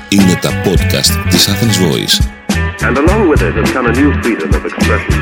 Είναι τα podcast της Athens Voice. And along with it has come a new freedom of expression.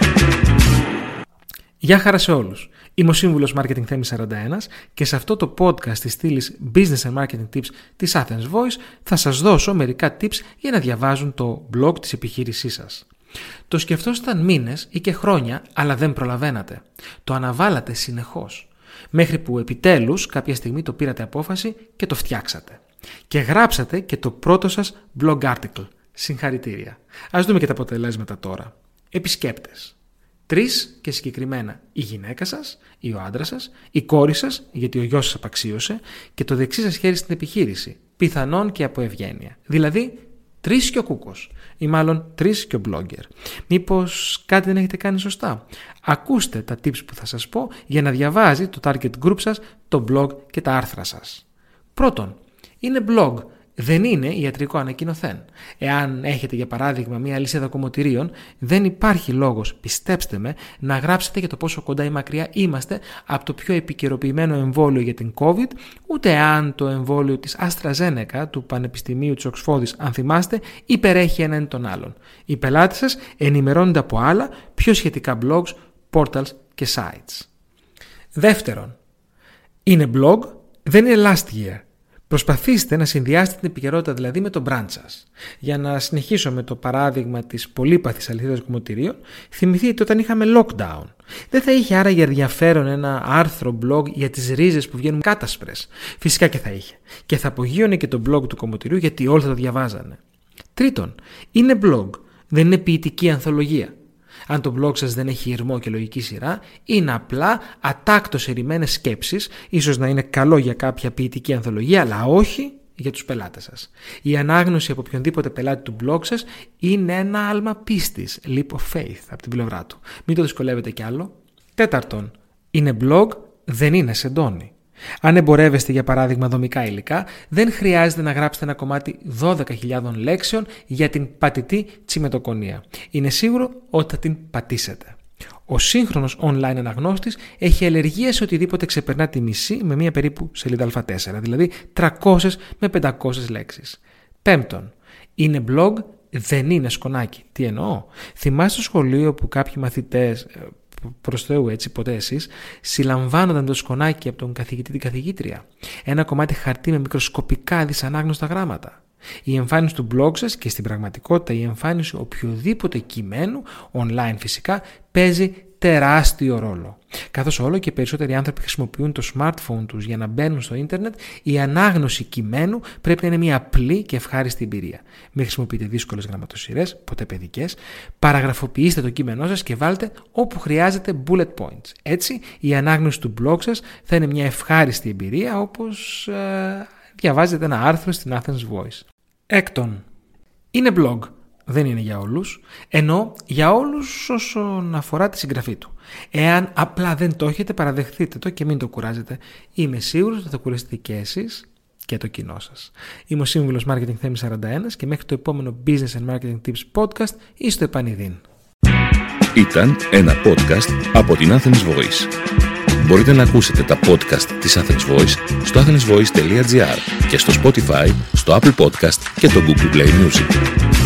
Γεια χαρά σε όλους. Είμαι ο Σύμβουλος Marketing Θέμης 41 και σε αυτό το podcast της στήλης Business and Marketing Tips της Athens Voice θα σας δώσω μερικά tips για να διαβάζουν το blog της επιχείρησής σας. Το σκεφτόσασταν μήνες ή και χρόνια, αλλά δεν προλαβαίνατε. Το αναβάλατε συνεχώς. Μέχρι που επιτέλους κάποια στιγμή το πήρατε απόφαση και το φτιάξατε. Και γράψατε και το πρώτο σας blog article. Συγχαρητήρια. Ας δούμε και τα αποτελέσματα τώρα. Επισκέπτες. 3 και συγκεκριμένα η γυναίκα σας, ή ο άντρας σας, η κόρη σας, γιατί ο γιος σας απαξίωσε, και το δεξί σας χέρι στην επιχείρηση. Πιθανόν και από ευγένεια. Δηλαδή 3 και ο κούκος. Ή μάλλον 3 και ο blogger. Μήπως κάτι δεν έχετε κάνει σωστά? Ακούστε τα tips που θα σας πω για να διαβάζει το target group σας, το blog και τα άρθρα σας. Πρώτον, είναι blog. Δεν είναι ιατρικό ανακοινωθέν. Εάν έχετε για παράδειγμα μία λίστα κομμωτηρίων, δεν υπάρχει λόγος, πιστέψτε με, να γράψετε για το πόσο κοντά ή μακριά είμαστε από το πιο επικαιροποιημένο εμβόλιο για την COVID, ούτε αν το εμβόλιο της AstraZeneca του Πανεπιστημίου της Οξφόρδης, αν θυμάστε, υπερέχει έναν τον άλλον. Οι πελάτες σας ενημερώνονται από άλλα, πιο σχετικά blogs, portals και sites. Δεύτερον, είναι blog, δεν είναι last year. Προσπαθήστε να συνδυάσετε την επικαιρότητα δηλαδή με το brand σας. Για να συνεχίσω με το παράδειγμα της πολύπαθης αληθίδας κομμωτηρίων, θυμηθείτε όταν είχαμε lockdown. Δεν θα είχε άραγε ενδιαφέρον ένα άρθρο blog για τις ρίζες που βγαίνουν κάτασπρες? Φυσικά και θα είχε. Και θα απογείωνε και το blog του κομμωτηρίου γιατί όλοι θα το διαβάζανε. Τρίτον, είναι blog, δεν είναι ποιητική ανθολογία. Αν το blog σας δεν έχει ηρμό και λογική σειρά, είναι απλά ατάκτως ερημμένες σκέψεις, ίσως να είναι καλό για κάποια ποιητική ανθολογία, αλλά όχι για τους πελάτες σας. Η ανάγνωση από οποιονδήποτε πελάτη του blog σας είναι ένα άλμα πίστης, leap of faith από την πλευρά του. Μην το δυσκολεύετε κι άλλο. Τέταρτον, είναι blog, δεν είναι σεντόνι. Αν εμπορεύεστε για παράδειγμα δομικά υλικά, δεν χρειάζεται να γράψετε ένα κομμάτι 12.000 λέξεων για την πατητή τσιμετοκονία. Είναι σίγουρο ότι θα την πατήσετε. Ο σύγχρονος online αναγνώστης έχει αλλεργία σε οτιδήποτε ξεπερνά τη μισή με μία περίπου σελίδα α4, δηλαδή 300 με 500 λέξεις. Πέμπτον, είναι blog, δεν είναι σκονάκι. Τι εννοώ? Θυμάστε στο σχολείο που κάποιοι μαθητές, προς Θεού έτσι ποτέ εσείς, συλλαμβάνονταν το σκονάκι από τον καθηγητή την καθηγήτρια? Ένα κομμάτι χαρτί με μικροσκοπικά δυσανάγνωστα γράμματα. Η εμφάνιση του blog σας και στην πραγματικότητα η εμφάνιση οποιοδήποτε κειμένου, online φυσικά, παίζει τεράστιο ρόλο. Καθώς όλο και περισσότεροι άνθρωποι χρησιμοποιούν το smartphone τους για να μπαίνουν στο ίντερνετ, η ανάγνωση κειμένου πρέπει να είναι μια απλή και ευχάριστη εμπειρία. Μην χρησιμοποιείτε δύσκολες γραμματοσειρές, ποτέ παιδικές. Παραγραφοποιήστε το κείμενό σας και βάλτε όπου χρειάζεται bullet points. Έτσι, η ανάγνωση του blog σας θα είναι μια ευχάριστη εμπειρία, όπως διαβάζετε ένα άρθρο στην Athens Voice. Έκτον, είναι blog. Δεν είναι για όλους, ενώ για όλους όσον αφορά τη συγγραφή του. Εάν απλά δεν το έχετε, παραδεχτείτε το και μην το κουράζετε. Είμαι σίγουρος ότι θα το κουραστείτε και εσείς και το κοινό σας. Είμαι ο Σύμβουλος Marketing Θέμης 41 και μέχρι το επόμενο Business and Marketing Tips podcast ή στο επανειδήν. Ήταν ένα podcast από την Athens Voice. Μπορείτε να ακούσετε τα podcast της Athens Voice στο athensvoice.gr και στο Spotify, στο Apple Podcast και το Google Play Music.